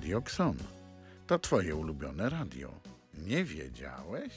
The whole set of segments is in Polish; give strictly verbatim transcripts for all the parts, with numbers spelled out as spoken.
Radio Xon. To twoje ulubione radio. Nie wiedziałeś?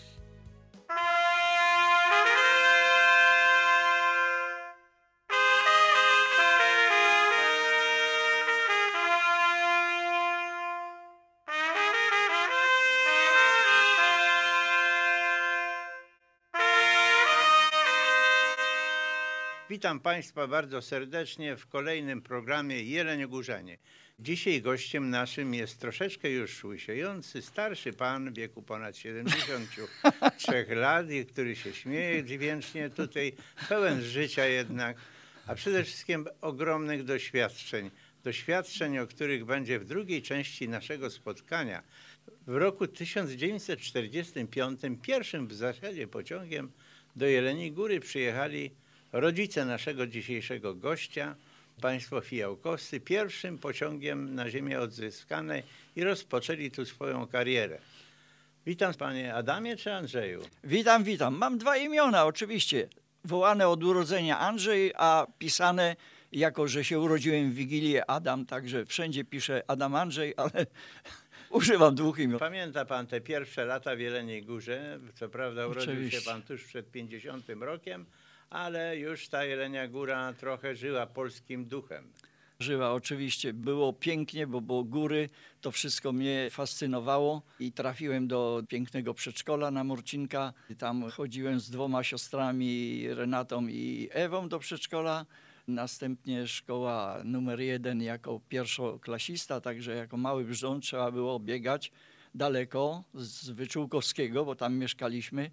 Witam Państwa bardzo serdecznie w kolejnym programie Jeleniogórzanie. Dzisiaj gościem naszym jest troszeczkę już łysiejący, starszy pan w wieku ponad siedemdziesięciu trzech lat, który się śmieje dźwięcznie tutaj, pełen życia jednak, a przede wszystkim ogromnych doświadczeń. Doświadczeń, o których będzie w drugiej części naszego spotkania. W roku tysiąc dziewięćset czterdziestym piątym pierwszym w zasadzie pociągiem do Jeleniej Góry przyjechali rodzice naszego dzisiejszego gościa, państwo Fijałkowscy, pierwszym pociągiem na ziemię odzyskanej i rozpoczęli tu swoją karierę. Witam panie Adamie czy Andrzeju? Witam, witam. Mam dwa imiona oczywiście. Wołane od urodzenia Andrzej, a pisane jako, że się urodziłem w Wigilię Adam, także wszędzie piszę Adam Andrzej, ale używam dwóch imion. Pamięta pan te pierwsze lata w Jeleniej Górze? Co prawda urodził Oczywiście. się pan tuż przed pięćdziesiątym rokiem, ale już ta Jelenia Góra trochę żyła polskim duchem. Żyła oczywiście. Było pięknie, bo było góry, to wszystko mnie fascynowało i trafiłem do pięknego przedszkola na Morcinka. Tam chodziłem z dwoma siostrami, Renatą i Ewą do przedszkola. Następnie szkoła numer jeden jako pierwszoklasista, także jako mały brzdąc trzeba było biegać daleko z Wyczółkowskiego, bo tam mieszkaliśmy,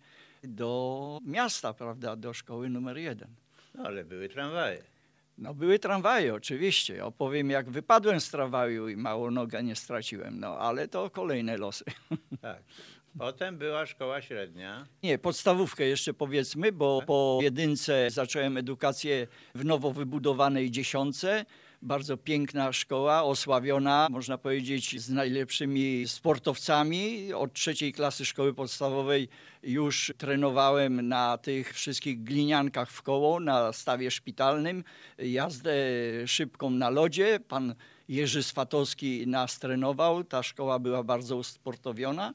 do miasta, prawda, do szkoły numer jeden. No ale były tramwaje. No były tramwaje oczywiście. Opowiem, jak wypadłem z tramwaju i mało noga nie straciłem, no ale to kolejne losy. Tak. Potem była szkoła średnia. Nie, podstawówkę jeszcze powiedzmy, bo po jedynce zacząłem edukację w nowo wybudowanej dziesiątce. Bardzo piękna szkoła, osławiona, można powiedzieć, z najlepszymi sportowcami. Od trzeciej klasy szkoły podstawowej już trenowałem na tych wszystkich gliniankach w koło, na stawie szpitalnym, jazdę szybką na lodzie. Pan Jerzy Swatowski nas trenował, ta szkoła była bardzo usportowiona.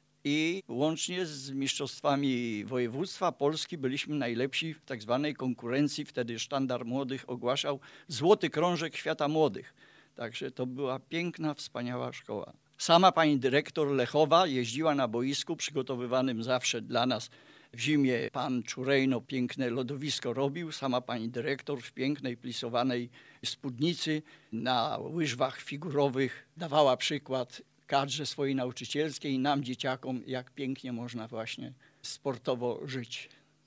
I łącznie z mistrzostwami województwa Polski byliśmy najlepsi w tak zwanej konkurencji. Wtedy Sztandar Młodych ogłaszał Złoty Krążek Świata Młodych. Także to była piękna, wspaniała szkoła. Sama pani dyrektor Lechowa jeździła na boisku przygotowywanym zawsze dla nas w zimie. Pan Czurejno piękne lodowisko robił. Sama pani dyrektor w pięknej, plisowanej spódnicy na łyżwach figurowych dawała przykład kadrze swojej nauczycielskiej i nam, dzieciakom, jak pięknie można właśnie sportowo żyć.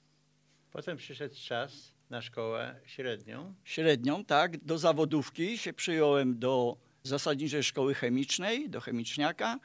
Potem przyszedł czas na szkołę średnią. Średnią, tak, do zawodówki się przyjąłem do zasadniczej szkoły chemicznej, do chemiczniaka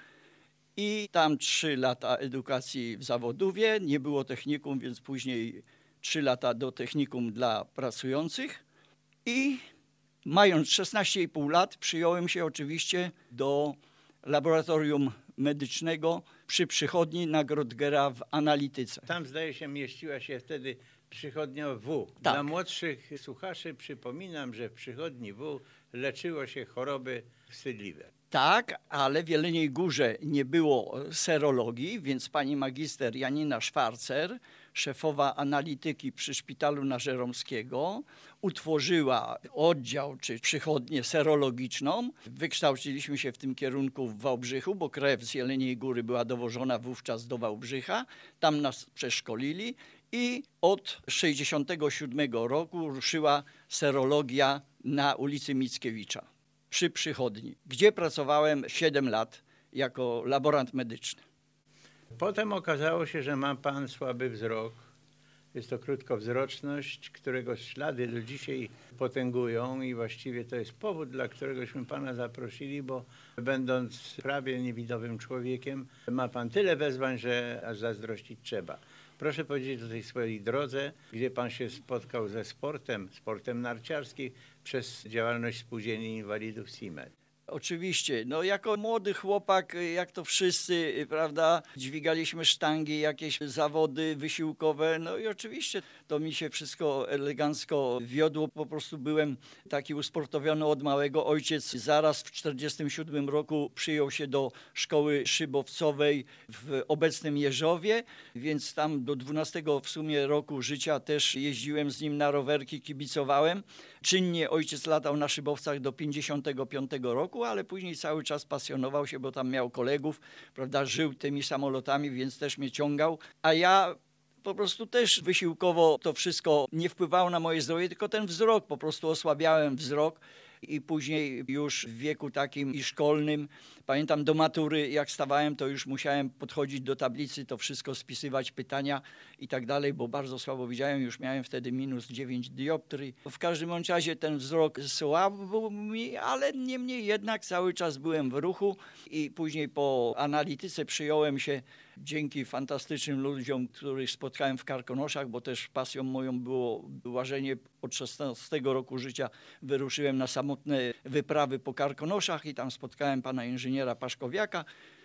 i tam trzy lata edukacji w Zawodowie. Nie było technikum, więc później trzy lata do technikum dla pracujących i mając szesnaście i pół lat przyjąłem się oczywiście do laboratorium medycznego przy przychodni na Grodgera w analityce. Tam zdaje się mieściła się wtedy przychodnia W. Tak. Dla młodszych słuchaczy przypominam, że w przychodni W leczyło się choroby wstydliwe. Tak, ale w Jeleniej Górze nie było serologii, więc pani magister Janina Szwarcer, szefowa analityki przy szpitalu na Żeromskiego, utworzyła oddział czy przychodnię serologiczną. Wykształciliśmy się w tym kierunku w Wałbrzychu, bo krew z Jeleniej Góry była dowożona wówczas do Wałbrzycha. Tam nas przeszkolili i od sześćdziesiątego siódmego roku ruszyła serologia na ulicy Mickiewicza przy przychodni, gdzie pracowałem siedem lat jako laborant medyczny. Potem okazało się, że ma pan słaby wzrok. Jest to krótkowzroczność, którego ślady do dzisiaj potęgują i właściwie to jest powód, dla któregośmy pana zaprosili, bo będąc prawie niewidowym człowiekiem, ma pan tyle wezwań, że aż zazdrościć trzeba. Proszę powiedzieć o tej swojej drodze, gdzie pan się spotkał ze sportem, sportem narciarskim przez działalność Spółdzielni Inwalidów S I M E D. Oczywiście, no jako młody chłopak, jak to wszyscy, prawda, dźwigaliśmy sztangi, jakieś zawody wysiłkowe, no i oczywiście to mi się wszystko elegancko wiodło, po prostu byłem taki usportowiony od małego. Ojciec zaraz w czterdziestym siódmym roku przyjął się do szkoły szybowcowej w obecnym Jeżowie, więc tam do dwunastego w sumie roku życia też jeździłem z nim na rowerki, kibicowałem. Czynnie ojciec latał na szybowcach do pięćdziesiątego piątego roku, ale później cały czas pasjonował się, bo tam miał kolegów, prawda, żył tymi samolotami, więc też mnie ciągał, a ja po prostu też wysiłkowo to wszystko nie wpływało na moje zdrowie, tylko ten wzrok, po prostu osłabiałem wzrok. I później już w wieku takim i szkolnym, pamiętam do matury jak stawałem, to już musiałem podchodzić do tablicy, to wszystko spisywać, pytania i tak dalej, bo bardzo słabo widziałem, już miałem wtedy minus dziewięć dioptrii. W każdym bądź razie ten wzrok słabł mi, ale niemniej jednak cały czas byłem w ruchu i później po analityce przyjąłem się dzięki fantastycznym ludziom, których spotkałem w Karkonoszach, bo też pasją moją było łażenie. Od szesnastego roku życia wyruszyłem na samotne wyprawy po Karkonoszach i tam spotkałem pana inżyniera Paszkowiaka,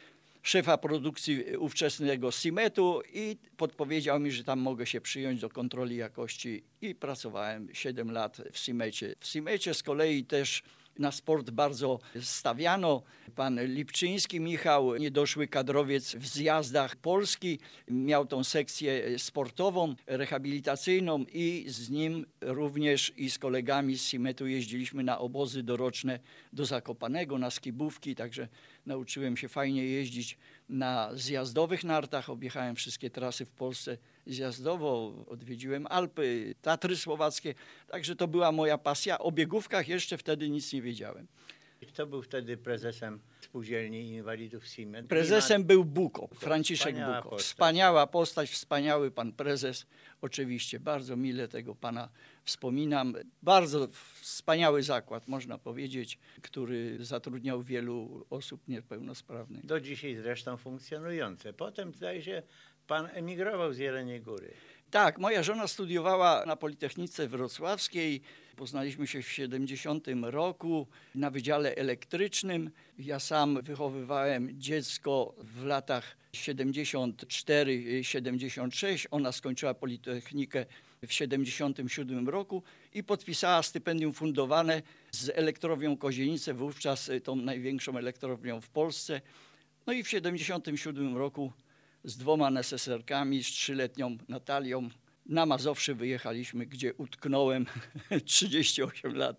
szefa produkcji ówczesnego Simetu i podpowiedział mi, że tam mogę się przyjąć do kontroli jakości i pracowałem siedem lat w Simecie. W Simecie z kolei też na sport bardzo stawiano. Pan Lipczyński Michał, niedoszły kadrowiec w zjazdach Polski, miał tą sekcję sportową, rehabilitacyjną i z nim również i z kolegami z Simetu jeździliśmy na obozy doroczne do Zakopanego, na skibówki, także nauczyłem się fajnie jeździć na zjazdowych nartach, objechałem wszystkie trasy w Polsce zjazdowo, odwiedziłem Alpy, Tatry Słowackie, także to była moja pasja. O biegówkach jeszcze wtedy nic nie wiedziałem. Kto był wtedy prezesem Spółdzielni Inwalidów Simet? Prezesem był Buko, Franciszek Wspaniała Buko. postać. Wspaniała postać, wspaniały pan prezes. Oczywiście bardzo mile tego pana wspominam. Bardzo wspaniały zakład, można powiedzieć, który zatrudniał wielu osób niepełnosprawnych. Do dzisiaj zresztą funkcjonujące. Potem zdaje się, pan emigrował z Jeleniej Góry. Tak, moja żona studiowała na Politechnice Wrocławskiej. Poznaliśmy się w siedemdziesiątym roku na Wydziale Elektrycznym. Ja sam wychowywałem dziecko w latach siedemdziesiąt cztery siedemdziesiąt sześć. Ona skończyła Politechnikę w siedemdziesiątym siódmym roku i podpisała stypendium fundowane z Elektrownią Kozienice, wówczas tą największą elektrownią w Polsce. No i w siedemdziesiątym siódmym roku z dwoma neseserkami, z trzyletnią Natalią na Mazowsze wyjechaliśmy, gdzie utknąłem trzydzieści osiem lat.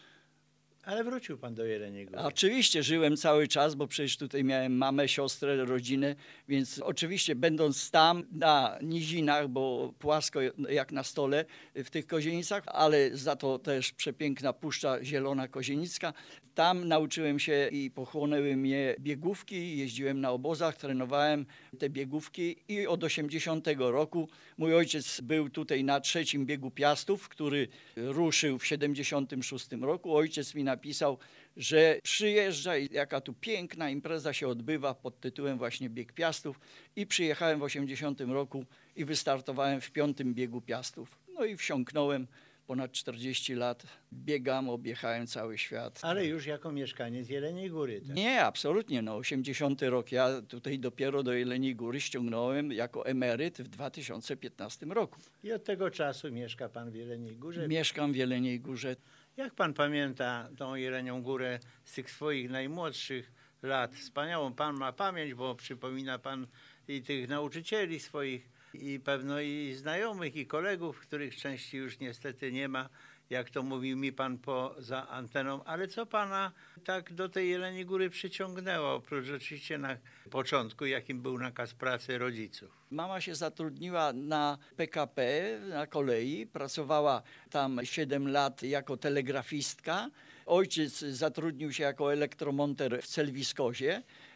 Ale wrócił pan do Jeleniej Góry. Oczywiście żyłem cały czas, bo przecież tutaj miałem mamę, siostrę, rodzinę, więc oczywiście będąc tam na nizinach, bo płasko jak na stole w tych Kozienicach, ale za to też przepiękna Puszcza Zielona Kozienicka. Tam nauczyłem się i pochłonęły mnie biegówki, jeździłem na obozach, trenowałem te biegówki i od osiemdziesiątego roku mój ojciec był tutaj na trzecim biegu Piastów, który ruszył w siedemdziesiątym szóstym roku. Ojciec mi napisał, że przyjeżdża i jaka tu piękna impreza się odbywa pod tytułem właśnie Bieg Piastów i przyjechałem w osiemdziesiątym roku i wystartowałem w piątym biegu Piastów. No i wsiąknąłem. Ponad czterdzieści lat biegam, objechałem cały świat. Ale już jako mieszkaniec Jeleniej Góry. Tak? Nie, absolutnie. No, osiemdziesiąty rok. Ja tutaj dopiero do Jeleniej Góry ściągnąłem jako emeryt w dwa tysiące piętnastym roku. I od tego czasu mieszka pan w Jeleniej Górze. Mieszkam w Jeleniej Górze. Jak pan pamięta tą Jelenią Górę z tych swoich najmłodszych lat? Wspaniałą pan ma pamięć, bo przypomina pan i tych nauczycieli swoich, i pewno i znajomych, i kolegów, których części już niestety nie ma, jak to mówił mi pan poza anteną. Ale co pana tak do tej Jeleniej Góry przyciągnęło, oprócz oczywiście na początku, jakim był nakaz pracy rodziców? Mama się zatrudniła na P K P, na kolei, pracowała tam siedem lat jako telegrafistka. Ojciec zatrudnił się jako elektromonter w Celwiskozie.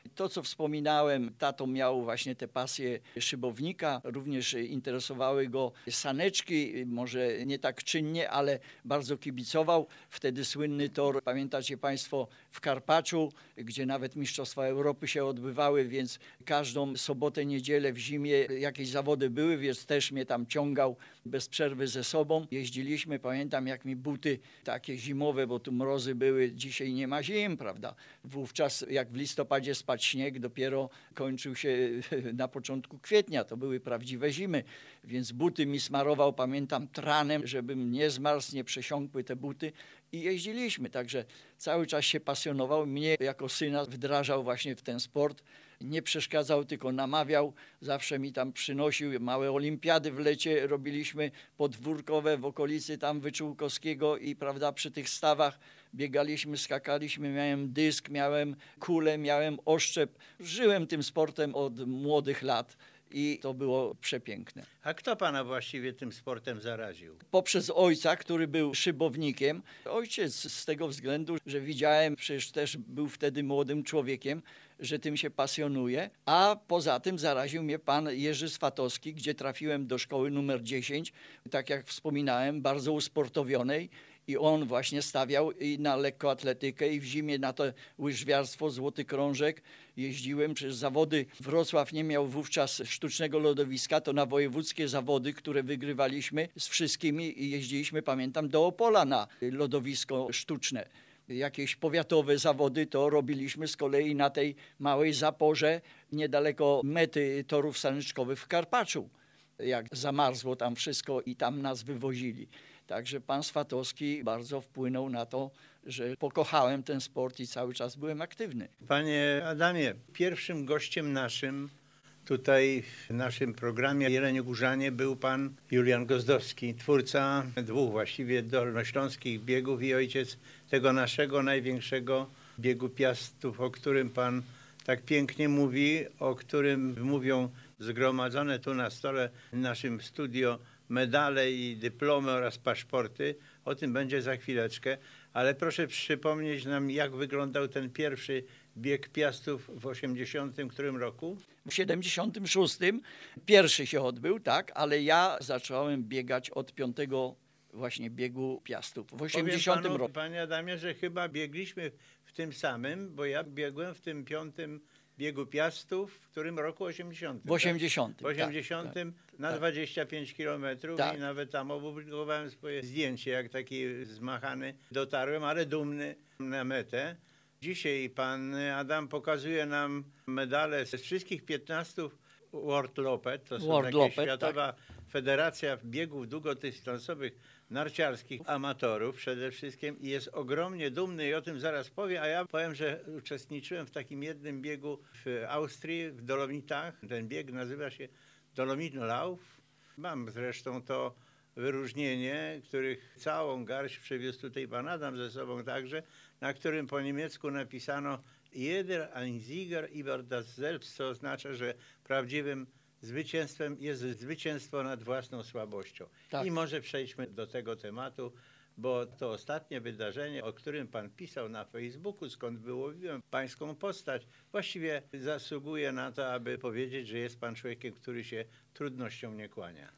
To, co wspominałem, tato miał właśnie te pasje szybownika, również interesowały go saneczki, może nie tak czynnie, ale bardzo kibicował. Wtedy słynny tor, pamiętacie Państwo, w Karpaczu, gdzie nawet Mistrzostwa Europy się odbywały, więc każdą sobotę, niedzielę w zimie jakieś zawody były, więc też mnie tam ciągał bez przerwy ze sobą. Jeździliśmy, pamiętam jak mi buty takie zimowe, bo tu mrozy były, dzisiaj nie ma zim, prawda? Wówczas jak w listopadzie spadł śnieg, dopiero kończył się na początku kwietnia, to były prawdziwe zimy, więc buty mi smarował, pamiętam, tranem, żebym nie zmarzł, nie przesiąkły te buty i jeździliśmy, także cały czas się pasjonował, mnie jako syna wdrażał właśnie w ten sport. Nie przeszkadzał, tylko namawiał, zawsze mi tam przynosił, małe olimpiady w lecie robiliśmy podwórkowe w okolicy tam Wyczółkowskiego i prawda, przy tych stawach biegaliśmy, skakaliśmy, miałem dysk, miałem kulę, miałem oszczep. Żyłem tym sportem od młodych lat i to było przepiękne. A kto pana właściwie tym sportem zaraził? Poprzez ojca, który był szybownikiem. Ojciec z tego względu, że widziałem, przecież też był wtedy młodym człowiekiem, że tym się pasjonuje, a poza tym zaraził mnie pan Jerzy Swatowski, gdzie trafiłem do szkoły numer dziesięć, tak jak wspominałem, bardzo usportowionej i on właśnie stawiał i na lekkoatletykę i w zimie na to łyżwiarstwo, złoty krążek. Jeździłem przez zawody. Wrocław nie miał wówczas sztucznego lodowiska, to na wojewódzkie zawody, które wygrywaliśmy z wszystkimi i jeździliśmy, pamiętam, do Opola na lodowisko sztuczne. Jakieś powiatowe zawody to robiliśmy z kolei na tej małej zaporze niedaleko mety torów saneczkowych w Karpaczu. Jak zamarzło tam wszystko i tam nas wywozili. Także pan Swatowski bardzo wpłynął na to, że pokochałem ten sport i cały czas byłem aktywny. Panie Adamie, pierwszym gościem naszym tutaj w naszym programie Jeleniogórzanie był pan Julian Gozdowski, twórca dwóch właściwie dolnośląskich biegów i ojciec tego naszego największego biegu Piastów, o którym pan tak pięknie mówi, o którym mówią zgromadzone tu na stole w naszym studio medale i dyplomy oraz paszporty. O tym będzie za chwileczkę, ale proszę przypomnieć nam, jak wyglądał ten pierwszy bieg Piastów w osiemdziesiątym którym roku? W siedemdziesiątym szóstym pierwszy się odbył, tak, ale ja zacząłem biegać od piątego właśnie biegu Piastów w osiemdziesiątym Powiem panu, roku. Panie Adamie, że chyba biegliśmy w tym samym, bo ja biegłem w tym piątym biegu Piastów, w którym roku osiemdziesiątym. W osiemdziesiątym. Tak? W osiemdziesiątym tak, na tak. dwadzieścia pięć kilometrów Tak. i nawet tam opublikowałem swoje zdjęcie, jak taki zmachany dotarłem, ale dumny na metę. Dzisiaj pan Adam pokazuje nam medale z wszystkich piętnastu World Lopet, to są World takie Lopet, światowa federacja biegów długodystansowych narciarskich amatorów przede wszystkim i jest ogromnie dumny i o tym zaraz powie, a ja powiem, że uczestniczyłem w takim jednym biegu w Austrii, w Dolomitach. Ten bieg nazywa się Dolomitlauf. Mam zresztą to wyróżnienie, których całą garść przywiózł tutaj pan Adam ze sobą także, na którym po niemiecku napisano Jeder ein Sieger über das Selbst, co oznacza, że prawdziwym zwycięstwem jest zwycięstwo nad własną słabością. Tak. I może przejdźmy do tego tematu, bo to ostatnie wydarzenie, o którym pan pisał na Facebooku, skąd wyłowiłem pańską postać, właściwie zasługuje na to, aby powiedzieć, że jest pan człowiekiem, który się trudnościom nie kłania.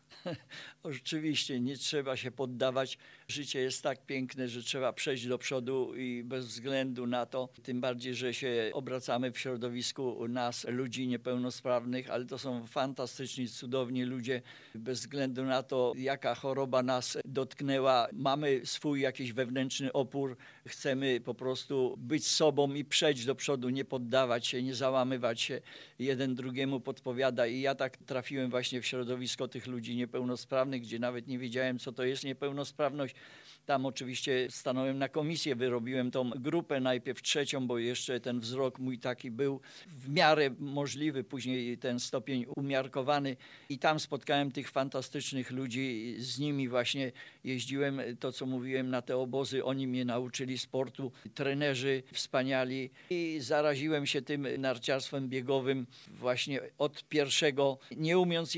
Oczywiście nie trzeba się poddawać. Życie jest tak piękne, że trzeba przejść do przodu i bez względu na to, tym bardziej, że się obracamy w środowisku nas, ludzi niepełnosprawnych, ale to są fantastyczni, cudowni ludzie. Bez względu na to, jaka choroba nas dotknęła, mamy swój jakiś wewnętrzny opór, chcemy po prostu być sobą i przejść do przodu, nie poddawać się, nie załamywać się. Jeden drugiemu podpowiada i ja tak trafiłem właśnie w środowisko tych ludzi niepełnosprawnych, gdzie nawet nie wiedziałem, co to jest niepełnosprawność. Tam oczywiście stanąłem na komisję, wyrobiłem tą grupę, najpierw trzecią, bo jeszcze ten wzrok mój taki był w miarę możliwy, później ten stopień umiarkowany i tam spotkałem tych fantastycznych ludzi, z nimi właśnie jeździłem, to co mówiłem, na te obozy, oni mnie nauczyli sportu, trenerzy wspaniali i zaraziłem się tym narciarstwem biegowym właśnie od pierwszego, nie umiejąc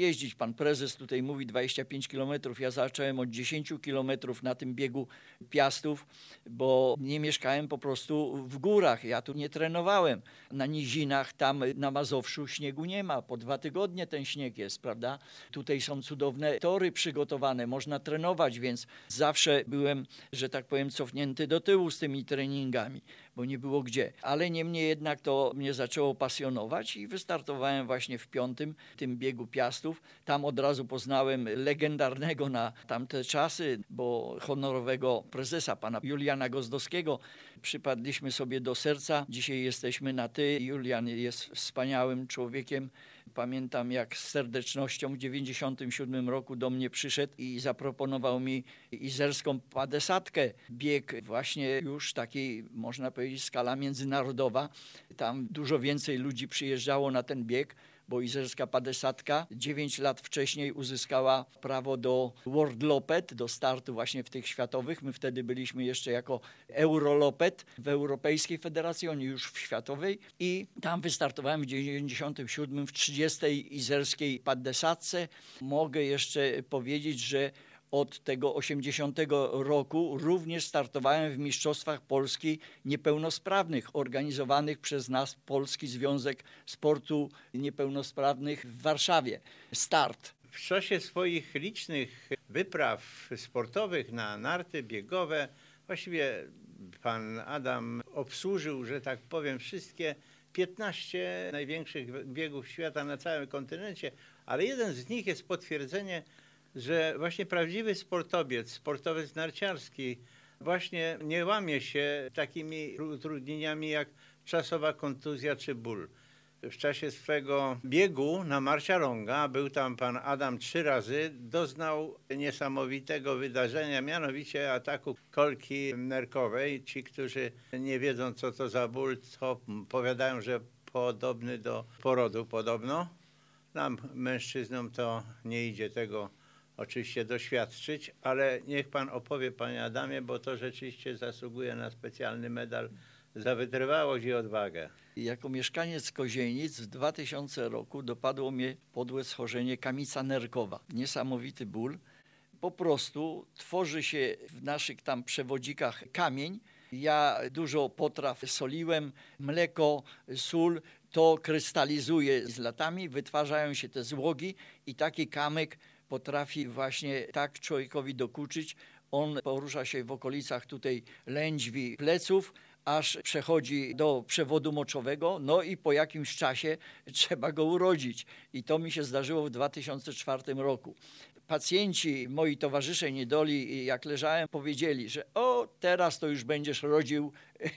jeździć. Pan prezes tutaj mówi dwadzieścia pięć kilometrów. Ja zacząłem od dziesięć kilometrów na tym biegu Piastów, bo nie mieszkałem po prostu w górach. Ja tu nie trenowałem. Na nizinach, tam na Mazowszu śniegu nie ma. Po dwa tygodnie ten śnieg jest, prawda? Tutaj są cudowne tory przygotowane. Można trenować, więc zawsze byłem, że tak powiem, cofnięty do tyłu z tymi treningami, bo nie było gdzie. Ale niemniej jednak to mnie zaczęło pasjonować i wystartowałem właśnie w piątym, tym biegu Piastów. Tam od razu poznałem legendarnego na tamte czasy, bo honorowego prezesa, pana Juliana Gozdowskiego. Przypadliśmy sobie do serca. Dzisiaj jesteśmy na ty. Julian jest wspaniałym człowiekiem. Pamiętam, jak z serdecznością w dziewięćdziesiątym siódmym roku do mnie przyszedł i zaproponował mi izerską padesatkę. Bieg właśnie już taki, można powiedzieć, skala międzynarodowa. Tam dużo więcej ludzi przyjeżdżało na ten bieg, bo izerska padesatka dziewięć lat wcześniej uzyskała prawo do World Lopet, do startu właśnie w tych światowych. My wtedy byliśmy jeszcze jako Eurolopet w Europejskiej Federacji, oni już w światowej i tam wystartowałem w dziewięćdziesiątym siódmym w trzydziestej izerskiej padesatce. Mogę jeszcze powiedzieć, że od tego osiemdziesiątego roku również startowałem w Mistrzostwach Polski Niepełnosprawnych, organizowanych przez nas Polski Związek Sportu Niepełnosprawnych w Warszawie. Start. W czasie swoich licznych wypraw sportowych na narty biegowe właściwie pan Adam obsłużył, że tak powiem, wszystkie piętnaście największych biegów świata na całym kontynencie, ale jeden z nich jest potwierdzenie, że właśnie prawdziwy sportowiec, sportowiec narciarski właśnie nie łamie się takimi utrudnieniami jak czasowa kontuzja czy ból. W czasie swego biegu na Marcialonga, był tam pan Adam trzy razy, doznał niesamowitego wydarzenia, mianowicie ataku kolki nerkowej. Ci, którzy nie wiedzą, co to za ból, to powiadają, że podobny do porodu podobno. Nam, mężczyznom, to nie idzie tego oczywiście doświadczyć, ale niech pan opowie, panie Adamie, bo to rzeczywiście zasługuje na specjalny medal za wytrwałość i odwagę. Jako mieszkaniec Kozienic w dwa tysiące roku dopadło mnie podłe schorzenie kamica nerkowa. Niesamowity ból. Po prostu tworzy się w naszych tam przewodzikach kamień. Ja dużo potraw soliłem, mleko, sól, to krystalizuje z latami, wytwarzają się te złogi i taki kamyk potrafi właśnie tak człowiekowi dokuczyć. On porusza się w okolicach tutaj lędźwi pleców, aż przechodzi do przewodu moczowego, no i po jakimś czasie trzeba go urodzić. I to mi się zdarzyło w dwa tysiące czwartym roku. Pacjenci, moi towarzysze niedoli, jak leżałem, powiedzieli, że o, teraz to już będziesz rodził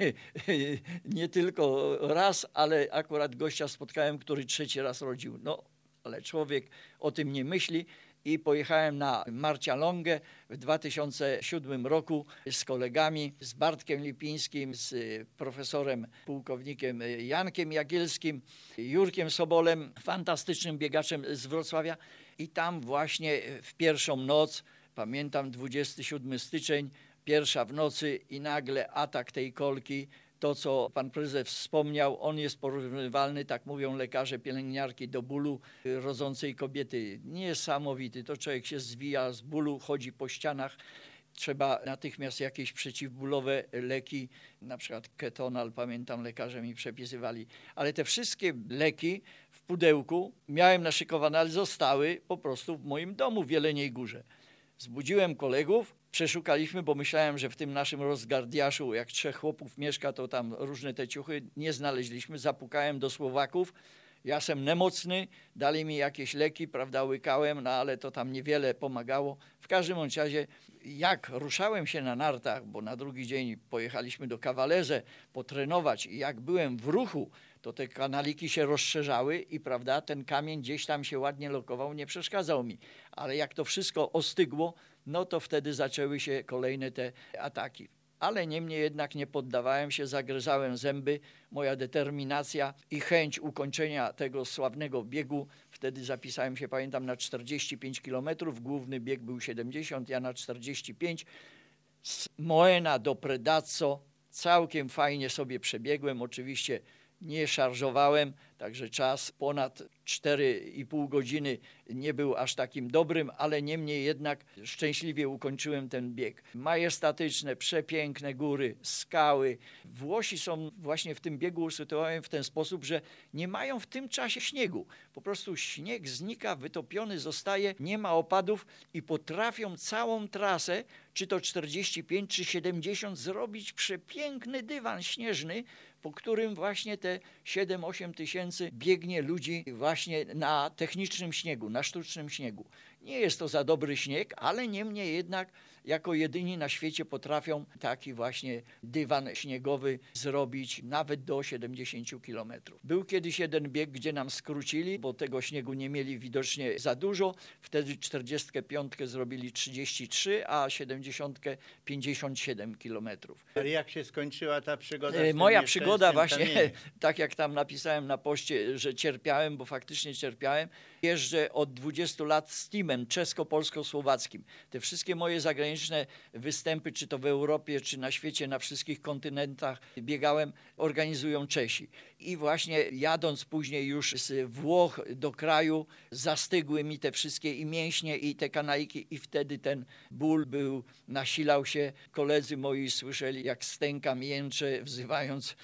nie tylko raz, ale akurat gościa spotkałem, który trzeci raz rodził. No, ale człowiek o tym nie myśli. I pojechałem na Marcialongę w dwa tysiące siódmym roku z kolegami, z Bartkiem Lipińskim, z profesorem pułkownikiem Jankiem Jagielskim, Jurkiem Sobolem, fantastycznym biegaczem z Wrocławia. I tam właśnie w pierwszą noc, pamiętam dwudziestego siódmego stycznia, pierwsza w nocy i nagle atak tej kolki. To, co pan prezes wspomniał, on jest porównywalny, tak mówią lekarze, pielęgniarki, do bólu rodzącej kobiety. Niesamowity. To człowiek się zwija z bólu, chodzi po ścianach. Trzeba natychmiast jakieś przeciwbólowe leki, na przykład ketonal, pamiętam, lekarze mi przepisywali. Ale te wszystkie leki w pudełku miałem naszykowane, ale zostały po prostu w moim domu w Jeleniej Górze. Zbudziłem kolegów, przeszukaliśmy, bo myślałem, że w tym naszym rozgardiaszu, jak trzech chłopów mieszka, to tam różne te ciuchy nie znaleźliśmy. Zapukałem do Słowaków, ja jestem niemocny, dali mi jakieś leki, prawda, łykałem, no ale to tam niewiele pomagało. W każdym bądź razie, jak ruszałem się na nartach, bo na drugi dzień pojechaliśmy do Cavalese potrenować i jak byłem w ruchu, to te kanaliki się rozszerzały i prawda, ten kamień gdzieś tam się ładnie lokował, nie przeszkadzał mi. Ale jak to wszystko ostygło, no to wtedy zaczęły się kolejne te ataki. Ale niemniej jednak nie poddawałem się, zagryzałem zęby. Moja determinacja i chęć ukończenia tego sławnego biegu, wtedy zapisałem się, pamiętam, na czterdzieści pięć kilometrów, główny bieg był siedemdziesiąt, ja na czterdzieści pięć. Z Moena do Predazzo całkiem fajnie sobie przebiegłem, oczywiście nie szarżowałem, Także czas ponad cztery i pół godziny nie był aż takim dobrym, ale niemniej jednak szczęśliwie ukończyłem ten bieg. Majestatyczne, przepiękne góry, skały. Włosi są właśnie w tym biegu usytuowani w ten sposób, że nie mają w tym czasie śniegu. Po prostu śnieg znika, wytopiony zostaje, nie ma opadów i potrafią całą trasę, czy to czterdzieści pięć, czy siedemdziesiąt, zrobić przepiękny dywan śnieżny, po którym właśnie te siedem osiem tysięcy biegnie ludzi właśnie na technicznym śniegu, na sztucznym śniegu. Nie jest to za dobry śnieg, ale niemniej jednak jako jedyni na świecie potrafią taki właśnie dywan śniegowy zrobić nawet do siedemdziesięciu kilometrów. Był kiedyś jeden bieg, gdzie nam skrócili, bo tego śniegu nie mieli widocznie za dużo. Wtedy czterdziestkę piątkę zrobili trzydzieści trzy, a siedemdziesiątkę pięćdziesiąt siedem kilometrów. Ale jak się skończyła ta przygoda? E, z Moja tym przygoda nieszczęsnym właśnie, kamieniem? tak jak tam napisałem na poście, że cierpiałem, bo faktycznie cierpiałem. Jeżdżę od dwudziestu lat z teamem czesko-polsko-słowackim. Te wszystkie moje zagraniczne występy, czy to w Europie, czy na świecie, na wszystkich kontynentach biegałem, organizują Czesi. I właśnie jadąc później już z Włoch do kraju, zastygły mi te wszystkie i mięśnie, i te kanaliki, i wtedy ten ból był, nasilał się. Koledzy moi słyszeli, jak stękam, jęczę, wzywając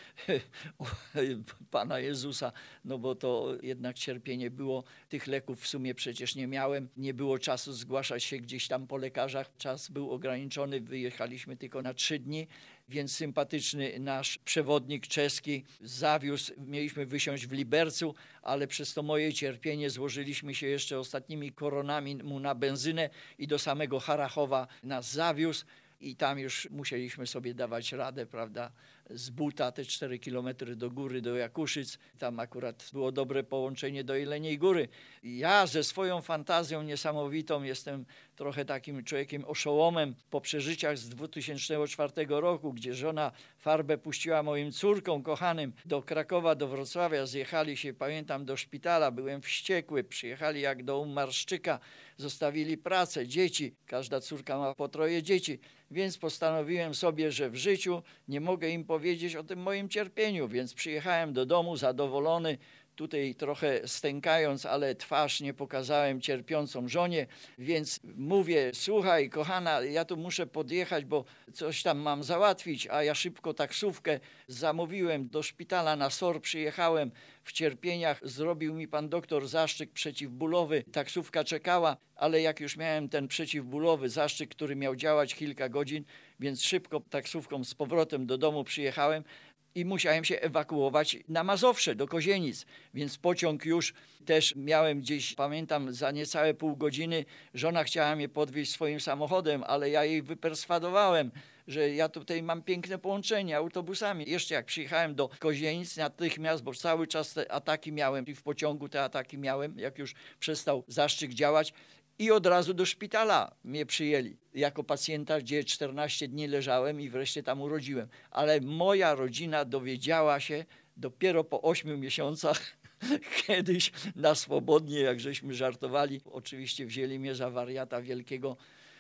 Pana Jezusa, no bo to jednak cierpienie było. Tych leków w sumie przecież nie miałem. Nie było czasu zgłaszać się gdzieś tam po lekarzach. Czas był ograniczony, wyjechaliśmy tylko na trzy dni, więc sympatyczny nasz przewodnik czeski zawiózł. Mieliśmy wysiąść w Libercu, ale przez to moje cierpienie złożyliśmy się jeszcze ostatnimi koronami mu na benzynę i do samego Harachowa nas zawiózł. I tam już musieliśmy sobie dawać radę, prawda, z buta te cztery kilometry do góry, do Jakuszyc. Tam akurat było dobre połączenie do Jeleniej Góry. Ja ze swoją fantazją niesamowitą jestem trochę takim człowiekiem oszołomem po przeżyciach z dwa tysiące czwartego roku, gdzie żona farbę puściła moim córkom kochanym do Krakowa, do Wrocławia. Zjechali się, pamiętam, do szpitala. Byłem wściekły. Przyjechali jak do umarszczyka. Zostawili pracę, dzieci. Każda córka ma po troje dzieci. Więc postanowiłem sobie, że w życiu nie mogę im powiedzieć o tym moim cierpieniu, więc przyjechałem do domu zadowolony, tutaj trochę stękając, ale twarz nie pokazałem cierpiącą żonie, więc mówię: słuchaj kochana, ja tu muszę podjechać, bo coś tam mam załatwić, a ja szybko taksówkę zamówiłem do szpitala na S O R, przyjechałem w cierpieniach, zrobił mi pan doktor zastrzyk przeciwbólowy, taksówka czekała, ale jak już miałem ten przeciwbólowy zastrzyk, który miał działać kilka godzin, więc szybko taksówką z powrotem do domu przyjechałem i musiałem się ewakuować na Mazowsze, do Kozienic, więc pociąg już też miałem gdzieś, pamiętam, za niecałe pół godziny. Żona chciała mnie podwieźć swoim samochodem, ale ja jej wyperswadowałem, że ja tutaj mam piękne połączenie autobusami. Jeszcze jak przyjechałem do Kozienic natychmiast, bo cały czas te ataki miałem i w pociągu te ataki miałem, jak już przestał zastrzyk działać, i od razu do szpitala mnie przyjęli jako pacjenta, gdzie czternaście dni leżałem i wreszcie tam urodziłem. Ale moja rodzina dowiedziała się dopiero po ośmiu miesiącach, kiedyś na swobodnie, jak żeśmy żartowali. Oczywiście wzięli mnie za wariata wielkiego,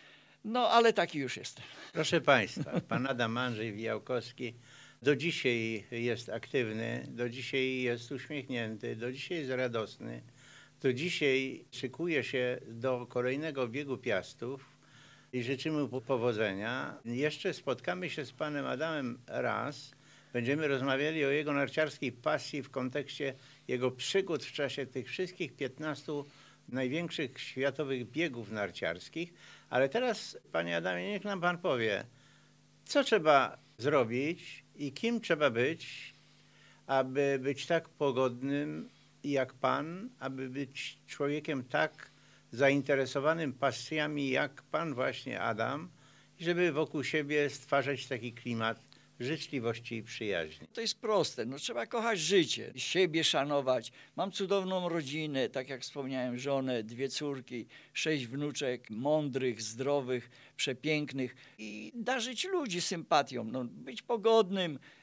no ale taki już jestem. Proszę Państwa, pan Adam Andrzej Wijałkowski do dzisiaj jest aktywny, do dzisiaj jest uśmiechnięty, do dzisiaj jest radosny. To dzisiaj szykuje się do kolejnego biegu Piastów i życzymy mu powodzenia. Jeszcze spotkamy się z panem Adamem raz. Będziemy rozmawiali o jego narciarskiej pasji w kontekście jego przygód w czasie tych wszystkich piętnastu największych światowych biegów narciarskich. Ale teraz, panie Adamie, niech nam pan powie, co trzeba zrobić i kim trzeba być, aby być tak pogodnym jak pan, aby być człowiekiem tak zainteresowanym pasjami jak pan właśnie Adam, i żeby wokół siebie stwarzać taki klimat życzliwości i przyjaźni. To jest proste, no trzeba kochać życie, siebie szanować. Mam cudowną rodzinę, tak jak wspomniałem, żonę, dwie córki, sześć wnuczek, mądrych, zdrowych, przepięknych i darzyć ludzi sympatią, no, być pogodnym,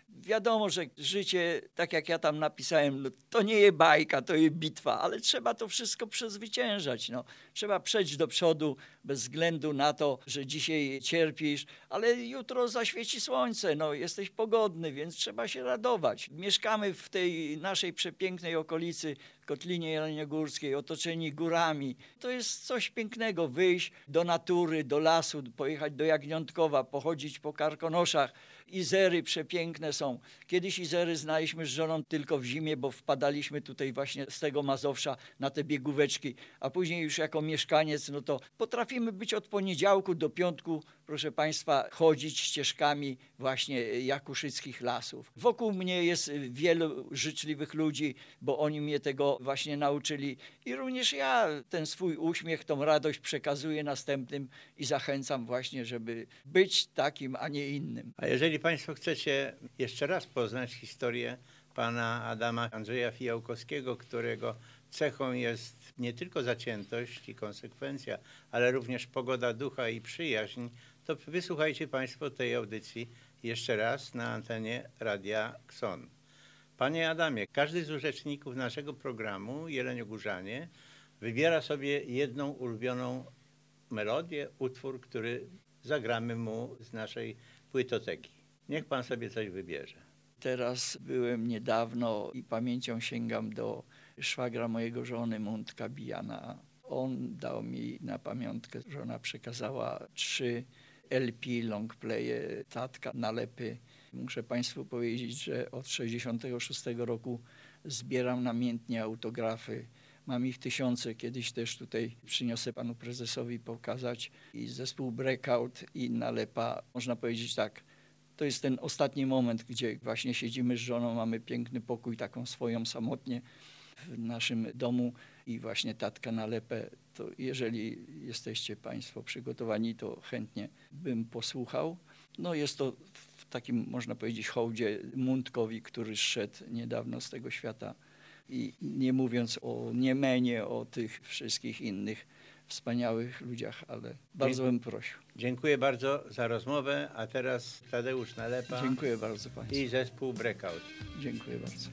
Wiadomo, że życie, tak jak ja tam napisałem, no, to nie jest bajka, to jest bitwa, ale trzeba to wszystko przezwyciężać. No. Trzeba przejść do przodu bez względu na to, że dzisiaj cierpisz, ale jutro zaświeci słońce, no, jesteś pogodny, więc trzeba się radować. Mieszkamy w tej naszej przepięknej okolicy, Kotlinie Jeleniogórskiej, otoczeni górami. To jest coś pięknego, wyjść do natury, do lasu, pojechać do Jagniątkowa, pochodzić po Karkonoszach. Izery przepiękne są. Kiedyś Izery znaliśmy z żoną tylko w zimie, bo wpadaliśmy tutaj właśnie z tego Mazowsza na te biegóweczki, a później już jako mieszkaniec, no to potrafimy być od poniedziałku do piątku, proszę Państwa, chodzić ścieżkami właśnie jakuszyckich lasów. Wokół mnie jest wielu życzliwych ludzi, bo oni mnie tego właśnie nauczyli i również ja ten swój uśmiech, tą radość przekazuję następnym i zachęcam właśnie, żeby być takim, a nie innym. A jeżeli Państwo chcecie jeszcze raz poznać historię pana Adama Andrzeja Fijałkowskiego, którego cechą jest nie tylko zaciętość i konsekwencja, ale również pogoda ducha i przyjaźń, to wysłuchajcie Państwo tej audycji jeszcze raz na antenie Radia Kson. Panie Adamie, każdy z uczestników naszego programu Jeleniogórzanie wybiera sobie jedną ulubioną melodię, utwór, który zagramy mu z naszej płytoteki. Niech Pan sobie coś wybierze. Teraz byłem niedawno i pamięcią sięgam do szwagra mojego żony, Mundka Bijana. On dał mi na pamiątkę, żona przekazała trzy L P, longplaye, Tatka, Nalepy. Muszę Państwu powiedzieć, że od sześćdziesiątego szóstego roku zbieram namiętnie autografy. Mam ich tysiące, kiedyś też tutaj przyniosę panu prezesowi pokazać. I zespół Breakout i Nalepa, można powiedzieć tak, to jest ten ostatni moment, gdzie właśnie siedzimy z żoną, mamy piękny pokój, taką swoją samotnie w naszym domu i właśnie Tatka Nalepę, to jeżeli jesteście Państwo przygotowani, to chętnie bym posłuchał. No jest to w takim, można powiedzieć, hołdzie Mundkowi, który zszedł niedawno z tego świata. I nie mówiąc o Niemenie, o tych wszystkich innych wspaniałych ludziach, ale bardzo bym prosił. Dziękuję bardzo za rozmowę, a teraz Tadeusz Nalepa. Dziękuję bardzo Państwu. I zespół Breakout. Dziękuję bardzo.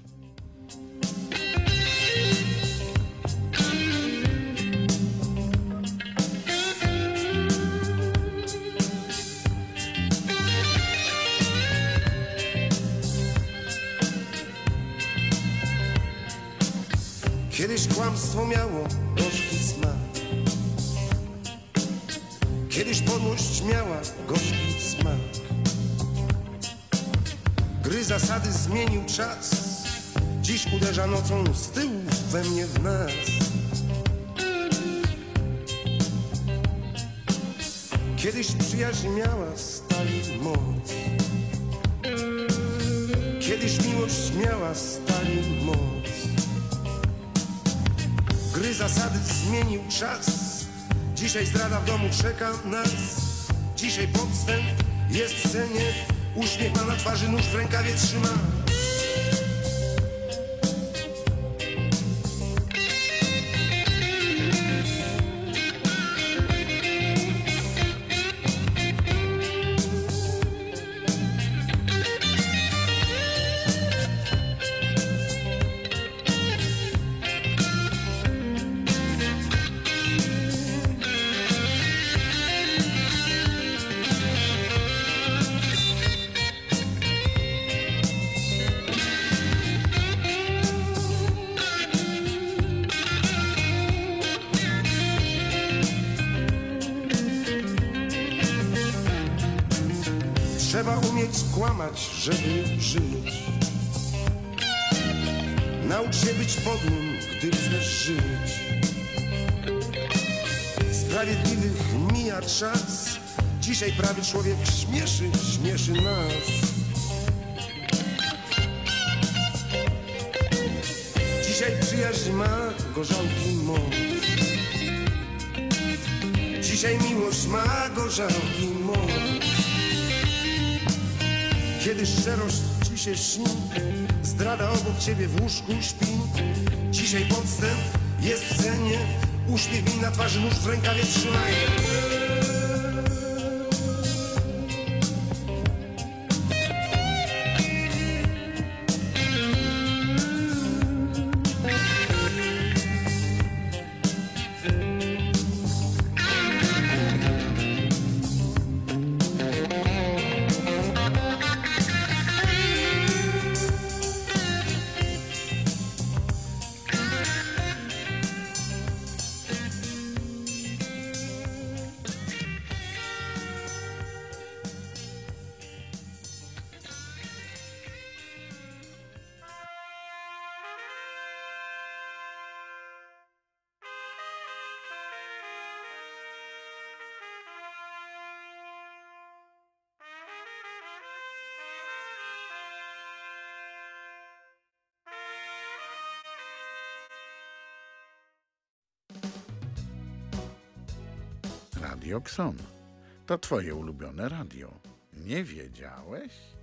Kiedyś kłamstwo miało gorzki smak, kiedyś podłość miała gorzki smak. Gry zasady zmienił czas, dziś uderza nocą z tyłu we mnie w nas. Kiedyś przyjaźń miała stali moc, kiedyś miłość miała stali moc. Gry zasady zmienił czas, dzisiaj zdrada w domu czeka nas. Dzisiaj podstęp jest w cenie, uśmiech ma na twarzy, nóż w rękawie trzyma. Trzeba umieć kłamać, żeby żyć. Naucz się być podłym, gdy chcesz żyć. Sprawiedliwych mija czas, dzisiaj prawy człowiek śmieszy, śmieszy nas. Dzisiaj przyjaźń ma gorzałki moc, dzisiaj miłość ma gorzałki moc. Kiedy szczerość ci się śni, zdrada obok ciebie w łóżku śpi. Dzisiaj podstęp jest w cenie, uśmiech mi na twarzy, nóż w rękawie trzymaj. Radio Kson. To twoje ulubione radio. Nie wiedziałeś?